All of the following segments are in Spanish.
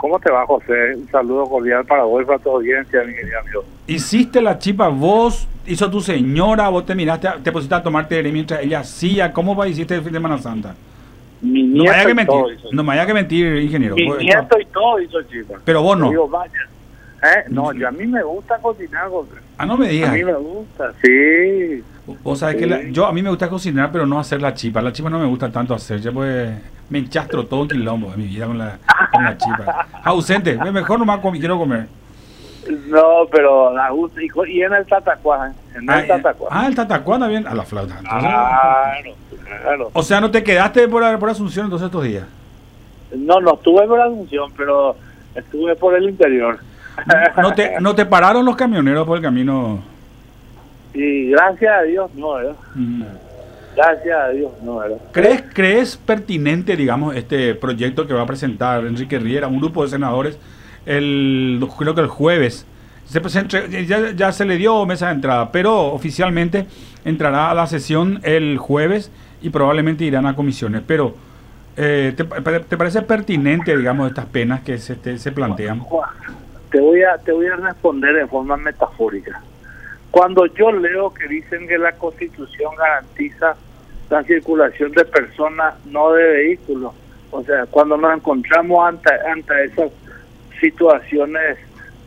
¿Cómo te va, José? Un saludo cordial para vos y para tu audiencia, mi querido amigo. ¿Hiciste la chipa vos? ¿Hizo tu señora? ¿Vos te miraste, te pusiste a tomarte mientras ella hacía? ¿Cómo hiciste el fin de Semana Santa? Mi No me nieto haya que y mentir, todo hizo. no me haya que mentir, ingeniero. Mi nieto y todo hizo chipa. Pero vos no. Digo, vaya. No, yo a mí me gusta cocinar, José. Ah, no me A digas. mí me gusta, sí. Vos sabés que a mí me gusta cocinar, pero no hacer la chipa. La chipa no me gusta tanto hacer. Yo pues me enchastro todo un quilombo de mi vida con la chipa. Ausente, mejor nomás quiero comer. No, pero la gusta. Y en el tatacuá, en el tatacuá. El tatacuá también, a la flauta. Entonces, Claro. O sea, ¿no te quedaste por Asunción entonces estos días? No estuve por Asunción, pero estuve por el interior. ¿No te pararon los camioneros por el camino? Y gracias a Dios no, ¿verdad? Gracias a Dios no, ¿verdad? ¿Crees pertinente, digamos, este proyecto que va a presentar Enrique Riera, un grupo de senadores, creo que el jueves? Ya se le dio mesa de entrada, pero oficialmente entrará a la sesión el jueves y probablemente irán a comisiones. Pero, ¿te parece pertinente, digamos, estas penas que se plantean? Te voy a responder de forma metafórica. Cuando yo leo que dicen que la Constitución garantiza la circulación de personas, no de vehículos, o sea, cuando nos encontramos ante esas situaciones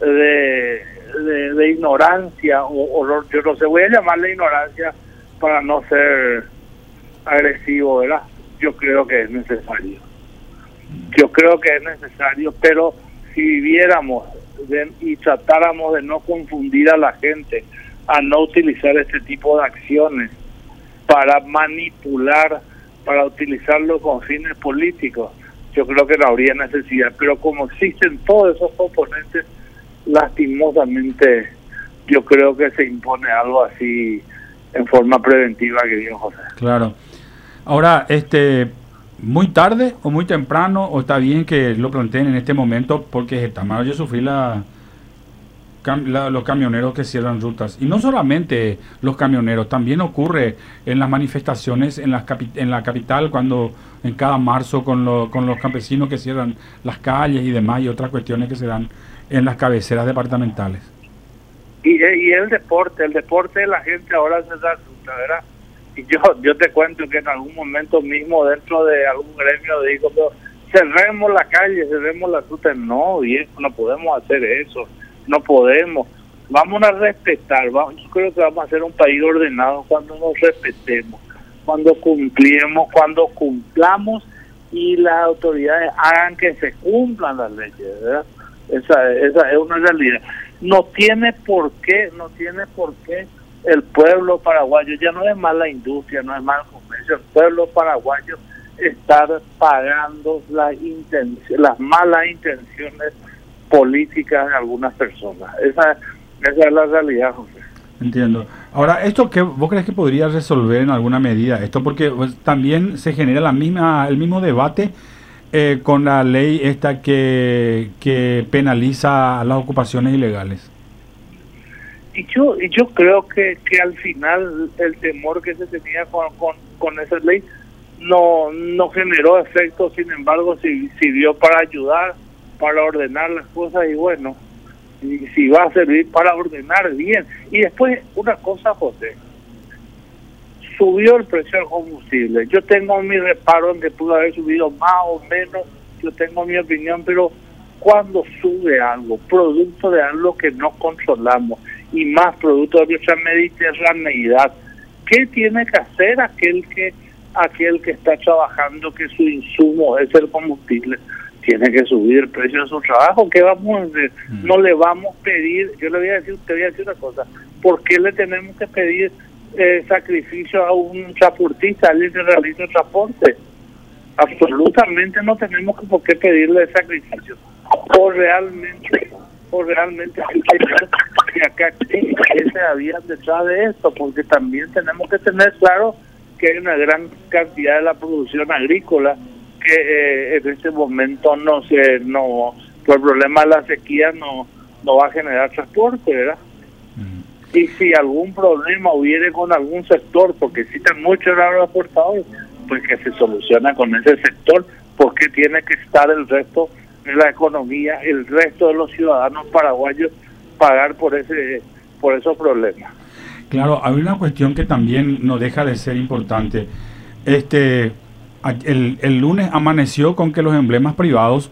de ignorancia, o yo no sé, voy a llamarle ignorancia para no ser agresivo, ¿verdad? Yo creo que es necesario. Pero si viviéramos y tratáramos de no confundir a la gente, a no utilizar este tipo de acciones para manipular, para utilizarlo con fines políticos, yo creo que no habría necesidad. Pero como existen todos esos componentes, lastimosamente yo creo que se impone algo así en forma preventiva, querido José. Claro. Ahora, muy tarde o muy temprano, o está bien que lo planteen en este momento, porque está mal. Yo sufrí los camioneros que cierran rutas, y no solamente los camioneros, también ocurre en las manifestaciones en la capital, cuando en cada marzo con los campesinos que cierran las calles y demás, y otras cuestiones que se dan en las cabeceras departamentales. Y el deporte de la gente ahora se da ruta, ¿verdad? Y yo te cuento que en algún momento mismo dentro de algún gremio digo, pero cerremos la calle, cerremos la ruta. No, viejo, no podemos hacer eso. No podemos. Vamos a respetar. Yo creo que vamos a ser un país ordenado cuando nos respetemos, cuando cumplamos y las autoridades hagan que se cumplan las leyes, ¿verdad? Esa es una realidad. No tiene por qué el pueblo paraguayo, ya no es más la industria, no es más el comercio, el pueblo paraguayo estar pagando las malas intenciones políticas de algunas personas. Esa es la realidad, José. Entiendo. Ahora, ¿esto qué vos crees que podría resolver en alguna medida? Esto porque pues, también se genera el mismo debate con la ley esta que penaliza las ocupaciones ilegales. Y yo creo que al final el temor que se tenía con esa ley no generó efecto, sin embargo sirvió para ayudar, para ordenar las cosas, y bueno, y si va a servir para ordenar, bien. Y después una cosa, José, subió el precio del combustible. Yo tengo mi reparo en que pudo haber subido más o menos, yo tengo mi opinión, pero cuando sube algo, producto de algo que no controlamos, y más producto de nuestra mediterraneidad, ¿qué tiene que hacer aquel que está trabajando, que su insumo es el combustible? Tiene que subir el precio de su trabajo. ¿Qué vamos a hacer? No le vamos a pedir, te voy a decir una cosa, ¿por qué le tenemos que pedir sacrificio a un transportista, alguien que realiza el transporte? Absolutamente no tenemos por qué pedirle sacrificio. O realmente hay que ver que acá se había detrás de esto, porque también tenemos que tener claro que hay una gran cantidad de la producción agrícola que en este momento por el problema de la sequía no va a generar transporte, ¿verdad? Y si algún problema hubiere con algún sector, porque existen muchos agroexportadores, pues que se soluciona con ese sector, porque tiene que estar el resto de la economía, el resto de los ciudadanos paraguayos pagar por esos problemas. Claro, hay una cuestión que también no deja de ser importante. El lunes amaneció con que los emblemas privados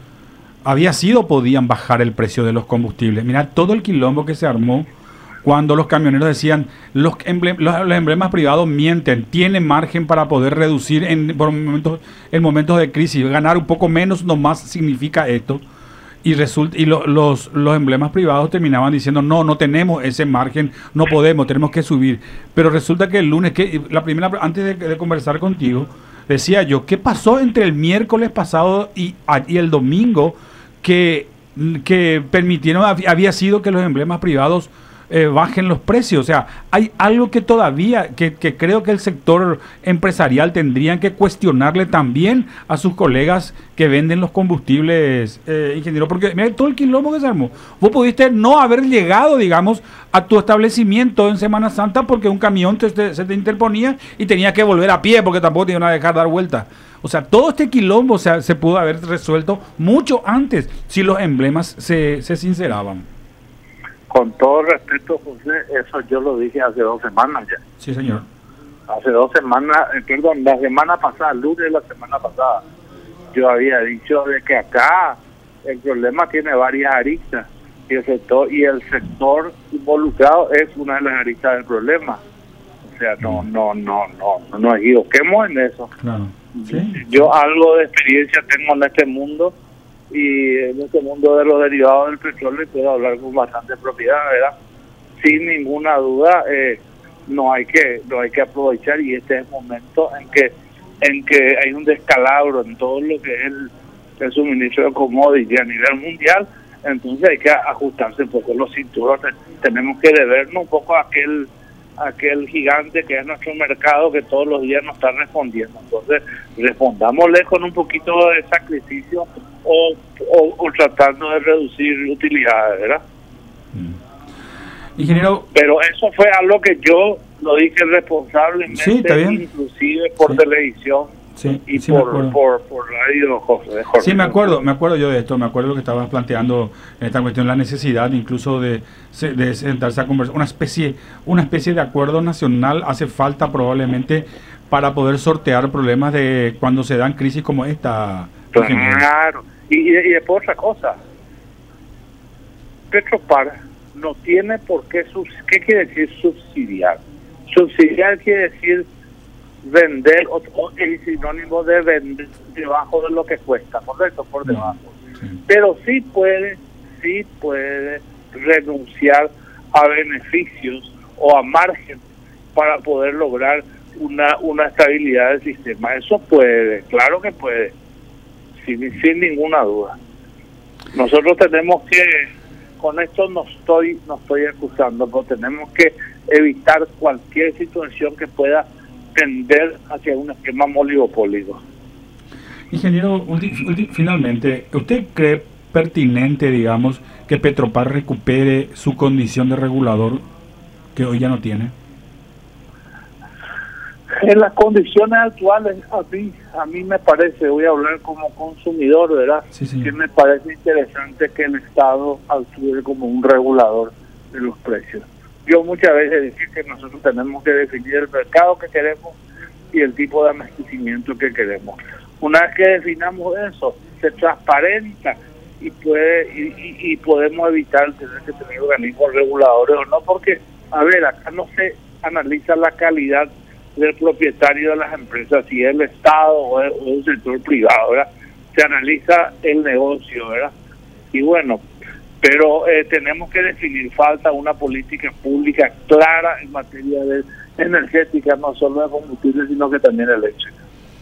podían bajar el precio de los combustibles. Mira todo el quilombo que se armó cuando los camioneros decían los emblemas privados mienten, tienen margen para poder reducir en momentos de crisis, ganar un poco menos nomás significa esto. Y los emblemas privados terminaban diciendo no tenemos ese margen, no podemos, tenemos que subir. Pero resulta que el lunes, antes de conversar contigo, decía yo, ¿qué pasó entre el miércoles pasado y el domingo que permitieron, había sido que los emblemas privados bajen los precios? O sea, hay algo que todavía, que creo que el sector empresarial tendrían que cuestionarle también a sus colegas que venden los combustibles, ingeniero, porque mira todo el quilombo que se armó. Vos pudiste no haber llegado, digamos, a tu establecimiento en Semana Santa porque un camión se te interponía y tenía que volver a pie porque tampoco te iban a dejar dar vuelta. O sea, todo este quilombo se pudo haber resuelto mucho antes si los emblemas se sinceraban. Con todo respeto, José, eso yo lo dije hace 2 semanas ya. Sí, señor. Hace 2 semanas, la semana pasada, el lunes de la semana pasada, yo había dicho de que acá el problema tiene varias aristas y el sector involucrado es una de las aristas del problema. O sea, no nos equivoquemos en eso. Claro. ¿Sí? Yo algo de experiencia tengo en este mundo y en este mundo de los derivados del petróleo puedo hablar con bastante propiedad, ¿verdad? Sin ninguna duda, no hay que aprovechar, y este es el momento en que hay un descalabro en todo lo que es el suministro de commodities a nivel mundial. Entonces hay que ajustarse un poco los cinturones, tenemos que debernos un poco a aquel gigante que es nuestro mercado, que todos los días nos está respondiendo. Entonces respondámosle con un poquito de sacrificio o tratando de reducir utilidades, ¿verdad? Ingeniero, pero eso fue algo que yo lo dije responsablemente, sí, está bien, inclusive por televisión, sí, y sí, por radio, Jorge. Sí, me acuerdo yo de esto, me acuerdo lo que estabas planteando en esta cuestión, la necesidad incluso de sentarse a conversar, una especie de acuerdo nacional hace falta probablemente para poder sortear problemas de cuando se dan crisis como esta. Claro, y después otra cosa, Petropar no tiene por qué, ¿qué quiere decir subsidiar? Subsidiar quiere decir vender, o el sinónimo de vender debajo de lo que cuesta, correcto, por debajo. Sí. Pero sí puede renunciar a beneficios o a margen para poder lograr una estabilidad del sistema. Eso puede, claro que puede, sin ninguna duda. Nosotros tenemos que, con esto no estoy acusando, pero tenemos que evitar cualquier situación que pueda tender hacia un esquema oligopólico. Ingeniero, finalmente, ¿usted cree pertinente, digamos, que Petropar recupere su condición de regulador que hoy ya no tiene? En las condiciones actuales, a mí me parece, voy a hablar como consumidor, ¿verdad? Sí, que me parece interesante que el Estado actúe como un regulador de los precios. Yo muchas veces decir que nosotros tenemos que definir el mercado que queremos y el tipo de abastecimiento que queremos. Una vez que definamos eso, se transparenta y podemos evitar tener que tener organismos reguladores o no, porque, a ver, acá no se analiza la calidad del propietario de las empresas, si es el Estado o el sector privado, ¿verdad? Se analiza el negocio, ¿verdad? Y bueno, pero tenemos que definir, falta una política pública clara en materia de energética, no solo de combustible, sino que también eléctrica.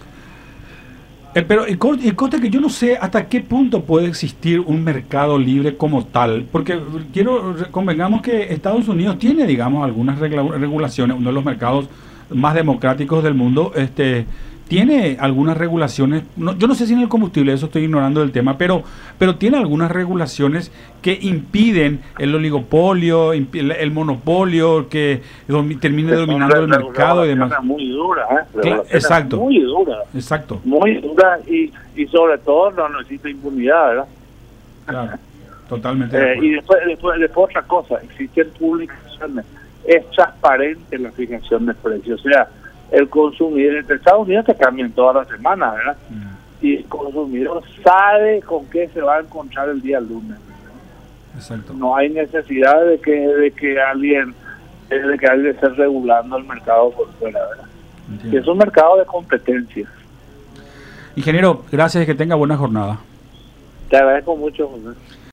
Pero y consta que yo no sé hasta qué punto puede existir un mercado libre como tal, porque convengamos que Estados Unidos tiene, digamos, algunas regulaciones, uno de los mercados más democráticos del mundo, tiene algunas regulaciones, yo no sé si en el combustible, eso estoy ignorando del tema, pero tiene algunas regulaciones que impiden el oligopolio, el monopolio, que termine dominando el mercado y demás. Muy dura, Exacto. Muy dura. Exacto. Muy dura y sobre todo no necesita impunidad, ¿verdad? Claro, totalmente. De Y después otra cosa, existen publicaciones, es transparente la fijación de precios, o sea, el consumidor en Estados Unidos te cambian todas las semanas, ¿verdad? Y el consumidor sabe con qué se va a encontrar el día lunes. Exacto. No hay necesidad de que alguien esté regulando el mercado por fuera, ¿verdad? Entiendo. Es un mercado de competencia. Ingeniero, gracias y que tenga buena jornada. Te agradezco mucho, José.